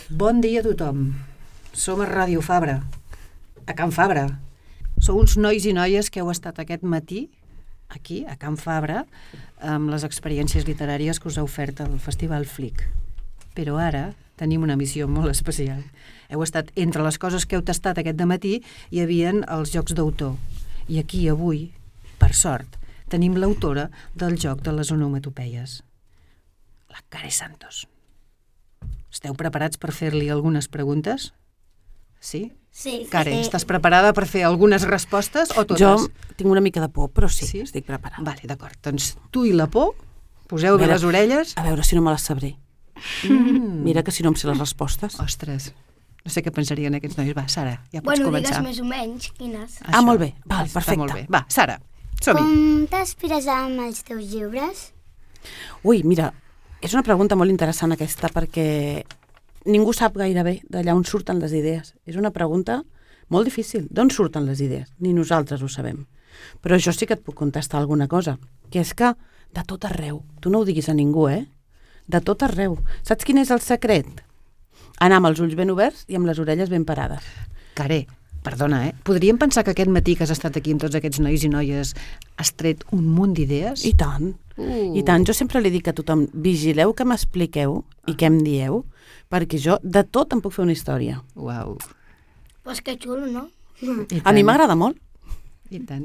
Bon dia a tothom. Som a Ràdio Fabra, a Can Fabra. Sou uns nois i noies que heu estat aquest matí aquí, a Can Fabra, amb les experiències literàries que us ha ofert el Festival Flic. Però ara tenim una missió molt especial. Heu estat, entre les coses que heu tastat aquest dematí, hi havien els jocs d'autor. I aquí, avui, per sort, tenim l'autora del joc de les onomatopeies, la Care Santos. Esteu preparats per fer-li algunes preguntes? Sí? Sí. Care, estàs preparada per fer algunes respostes o totes? Jo tinc una mica de por, però sí, estic preparada. Vale, d'acord. Doncs tu i la por, poseu bé les orelles. A veure si no me les sabré. Mira que si no em sé les respostes. Ostres, no sé què pensarien aquests nois. Va, Sara, ja pots començar. Digues més o menys quines. Molt bé, val, perfecte. Està molt bé. Va, Sara, som-hi. Com t'aspires amb els teus llibres? Ui, mira, és una pregunta molt interessant aquesta perquè ningú sap gaire bé d'allà on surten les idees. És una pregunta molt difícil. D'on surten les idees? Ni nosaltres ho sabem. Però jo sí que et puc contestar alguna cosa, que és que de tot arreu, tu no ho diguis a ningú, de tot arreu. Saps quin és el secret? Anar amb els ulls ben oberts i amb les orelles ben parades. Care, perdona, podríem pensar que aquest matí que has estat aquí amb tots aquests nois i noies has tret un munt d'idees? I tant. I tant. Jo sempre li dic a tothom, vigileu que m'expliqueu i què em dieu, perquè jo de tot em puc fer una història. Uau. Pues que xulo, no? A mi m'agrada molt. I tant.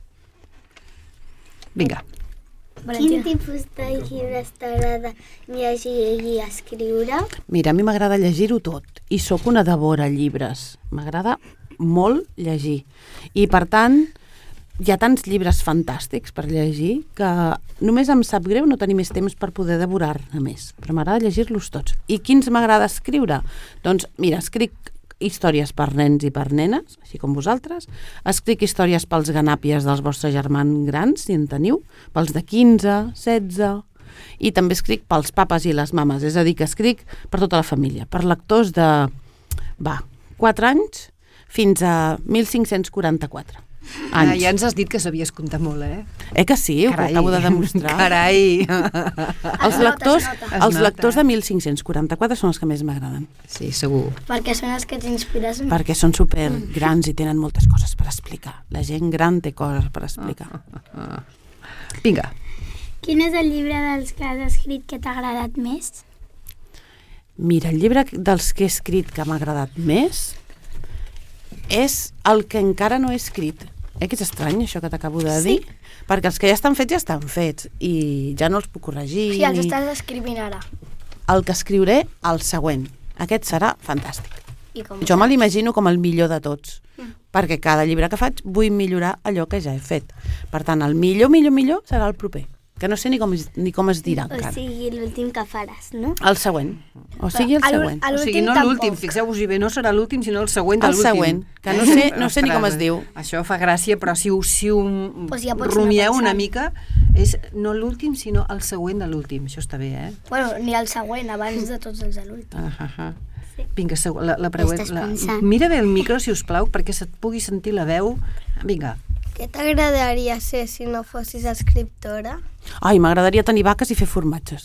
Vinga. Quin tipus de llibres t'agrada llegir i escriure? Mira, a mi m'agrada llegir-ho tot i sóc una devora a llibres. M'agrada molt llegir. I per tant, hi ha tants llibres fantàstics per llegir que només em sap greu no tenir més temps per poder devorar-ne més. Però m'agrada llegir-los tots. I quins m'agrada escriure? Doncs mira, escric històries per nens i per nenes, així com vosaltres. Escric històries pels ganàpies dels vostres germans grans, si en teniu, pels de 15, 16... I també escric pels papes i les mames, és a dir, que escric per tota la família, per lectors de 4 anys fins a 1544 anys. Ja ens has dit que sabies comptar molt, Que sí, ho acabo de demostrar. Carai! Els lectors de 1544 són els que més m'agraden. Sí, segur. Perquè són els que t'inspires. Perquè són supergrans i tenen moltes coses per explicar. La gent gran té coses per explicar. Vinga. Quin és el llibre dels que has escrit que t'ha agradat més? Mira, el llibre dels que he escrit que m'ha agradat més és el que encara no he escrit. Que és estrany, això que t'acabo de dir? Perquè els que ja estan fets i ja no els puc corregir. Sí, els estàs escrivint ara. El que escriuré, el següent. Aquest serà fantàstic. Jo me saps? l'imagino com el millor de tots, perquè cada llibre que faig vull millorar allò que ja he fet. Per tant, el millor serà el proper, que no sé ni com es dirà encara. O sigui, l'últim que faràs, no? El següent. O sigui, el següent. O sigui, no l'últim, fixeu-vos-hi bé, no serà l'últim, sinó el següent de l'últim. El següent, que no sé ni com es diu. Això fa gràcia, però si ho ja pots rumieu anar una mica, és no l'últim, sinó el següent de l'últim. Això està bé, Bueno, ni el següent, abans de tots els de l'últim. Vinga, mira bé el micro, si us plau, perquè se't pugui sentir la veu. Vinga. Què t'agradaria ser si no fossis escriptora? Ai, m'agradaria tenir vaques i fer formatges.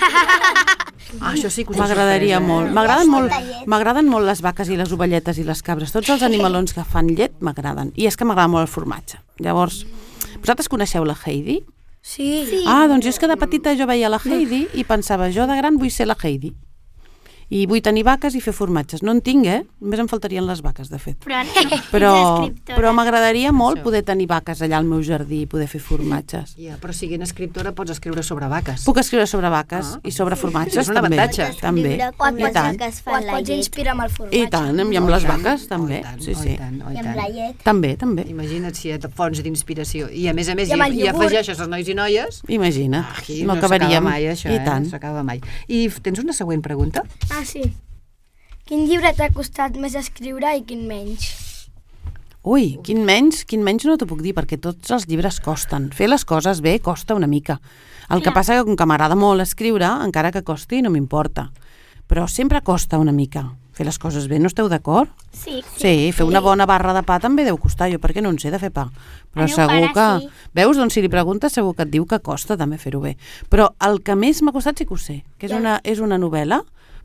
Això sí que us m'agradaria molt. M'agraden molt les vaques i les ovelletes i les cabres. Tots els animalons que fan llet m'agraden. I és que m'agrada molt el formatge. Llavors, vosaltres coneixeu la Heidi? Sí. Doncs jo és que de petita jo veia la Heidi i pensava, jo de gran vull ser la Heidi. I vull tenir vaques i fer formatges. No en tinc, Només em faltarien les vaques, de fet. Però m'agradaria molt poder tenir vaques allà al meu jardí i poder fer formatges. Però siguent escriptora pots escriure sobre vaques. Puc escriure sobre vaques i sobre formatges, també. També. I tant. O et pots inspirar amb el formatge. I tant, i amb les vaques, també. Sí. I amb la llet. També. Imagina't si et fonts d'inspiració. I a més hi afegeixes els nois i noies. Imagina't, no acabaríem. S'acaba mai, això, no s'acaba mai. I tens una següent pregunta? Sí. Quin llibre t'ha costat més escriure i quin menys? Ui, quin menys no t'ho puc dir, perquè tots els llibres costen. Fer les coses bé costa una mica. El que passa que com que m'agrada molt escriure, encara que costi no m'importa. Però sempre costa una mica fer les coses bé, no esteu d'acord? Sí, fer una bona barra de pa també deu costar, jo perquè no en sé de fer pa. Però segur que... Veus, doncs si li preguntes segur que et diu que costa també fer-ho bé. Però el que més m'ha costat sí que ho sé, que és una novel·la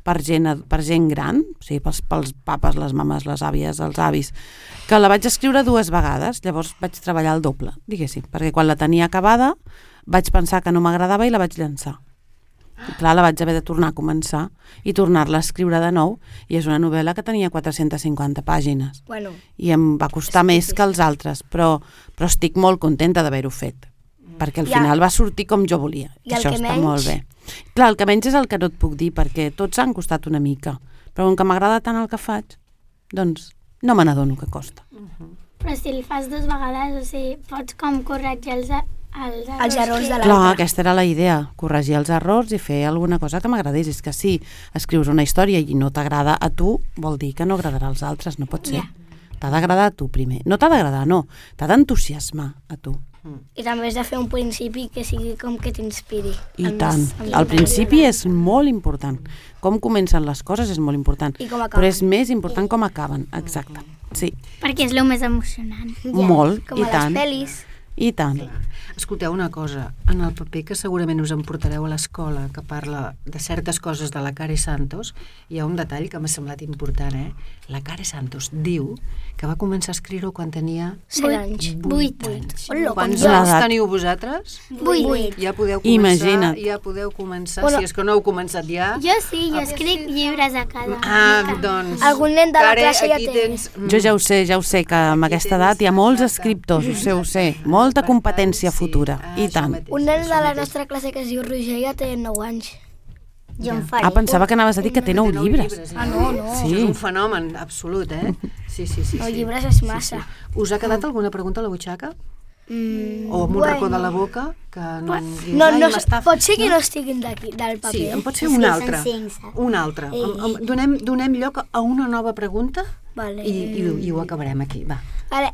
per gent gran, o sigui, pels papes, les mames, les àvies, els avis, que la vaig escriure 2 vegades, llavors vaig treballar el doble, diguéssim, perquè quan la tenia acabada vaig pensar que no m'agradava i la vaig llançar. I clar, la vaig haver de tornar a començar i tornar-la a escriure de nou, i és una novel·la que tenia 450 pàgines. Bueno, I em va costar més que els altres, però estic molt contenta d'haver-ho fet, perquè al final va sortir com jo volia, i això està molt bé. Clar, el que menys és el que no et puc dir, perquè tots han costat una mica, però com que m'agrada tant el que faig, doncs no me n'adono que costa. Però si el fas 2 vegades, o sigui, pots com corregir els errors de l'altre. Clar, aquesta era la idea, corregir els errors i fer alguna cosa que m'agradés. És que si escrius una història i no t'agrada a tu, vol dir que no agradarà als altres, no pot ser. T'ha d'agradar a tu primer. No t'ha d'agradar, no. T'ha d'entusiasmar a tu. I també has de fer un principi que sigui com que t'inspiri. I tant. El principi és molt important. Com comencen les coses és molt important. I com acaben. Però és més important com acaben, exacte. Sí, Perquè és el més emocionant. molt, Com i a tant. les pel·lis. I tant. Escolteu una cosa, en el paper que segurament us emportareu a l'escola, que parla de certes coses de la Care Santos, hi ha un detall que m'ha semblat important, La Care Santos diu que va començar a escriure quan tenia 7 anys. 8 anys. Hola, Quants com anys jo. teniu vosaltres? 8. Ja podeu Imagina't. començar, Bueno, si és que no heu començat ja. Jo sí, jo escric llibres a casa. Doncs... Algun nen de la Care, classe ja aquí té. tens... Jo ja ho sé, que amb aquesta edat hi ha molts escriptors, ho sé. Molta competència futura, i tant. Un nen de la nostra classe que es diu Roger ja té 9 anys. Jo em faré. Ah, pensava que anaves a dir que té 9 llibres. No. Sí. És un fenomen absolut, Sí. 9 llibres és massa. Us ha quedat alguna pregunta a la butxaca? O amb un racó de la boca que no em dius, No, pot ser que no estiguin d'aquí, del paper. Sí, en pot ser És un que altre. són 5, saps? Un altre. Donem lloc a una nova pregunta Vale. i ho acabarem aquí, va. Vale,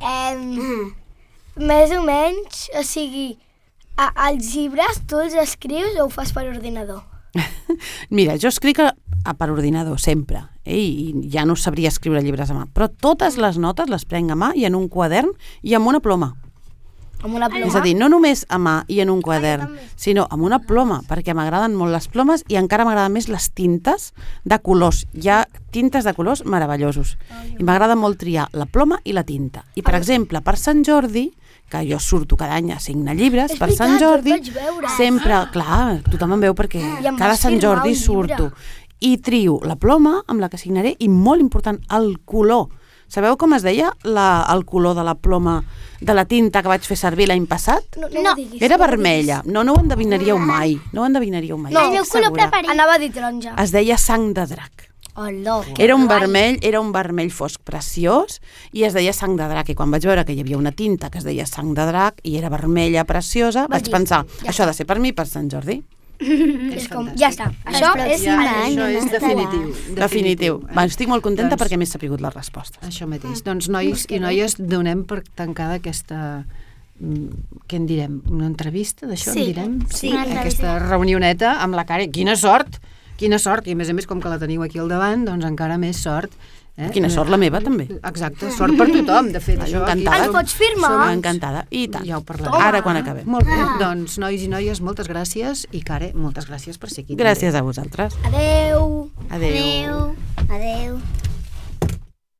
més o menys, o sigui, els llibres tu els escrius o ho fas per ordinador? Mira, jo escric per ordinador, sempre, i ja no sabria escriure llibres a mà, però totes les notes les prenc a mà i en un quadern i amb una ploma. Amb una ploma? És a dir, no només a mà i en un quadern, sinó amb una ploma, perquè m'agraden molt les plomes i encara m'agraden més les tintes de colors. Hi ha tintes de colors meravellosos i m'agrada molt triar la ploma i la tinta. I, per exemple, per Sant Jordi, que jo surto cada any a signar llibres, És per Sant veritat, jo Jordi, et vaig veure. sempre, clar, tothom em veu perquè I em cada vas Sant firmar Jordi un llibre. surto i trio la ploma amb la que signaré i, molt important, el color. Sabeu com es deia el color de la ploma de la tinta que vaig fer servir l'any passat? No ho diguis. Era vermella. No ho endevinaríeu mai. No ho endevinaríeu mai. No, El meu estic color segura. preferit. Anava a dir taronja. Es deia sang de drac. Hola. Era un vermell fosc preciós i es deia sang de drac. I quan vaig veure que hi havia una tinta que es deia sang de drac i era vermella preciosa, vaig pensar, això ha de ser per mi, per Sant Jordi. És com, ja està. Això és Això és definitiu. Definitiu. Va, estic molt contenta Doncs- perquè m'he sapigut les respostes. Això mateix. Doncs, nois i noies, donem per tancada aquesta... què en direm? Una entrevista d'això, Sí, en direm? sí, una entrevista. Aquesta reunioneta amb la Care. Quina sort! Quina sort! I a més, com que la teniu aquí al davant, doncs encara més sort. Quina sort la meva, també. Exacte, sort per tothom, de fet. Jo Això, aquí encantada. Ens pots firmar? Som encantada. I tant. Ja ho parlarem. Ara quan acabem. Molt bé, doncs, nois i noies, moltes gràcies. I Care, moltes gràcies per ser aquí. Gràcies a vosaltres. Adeu. Adéu. Adéu. Adéu.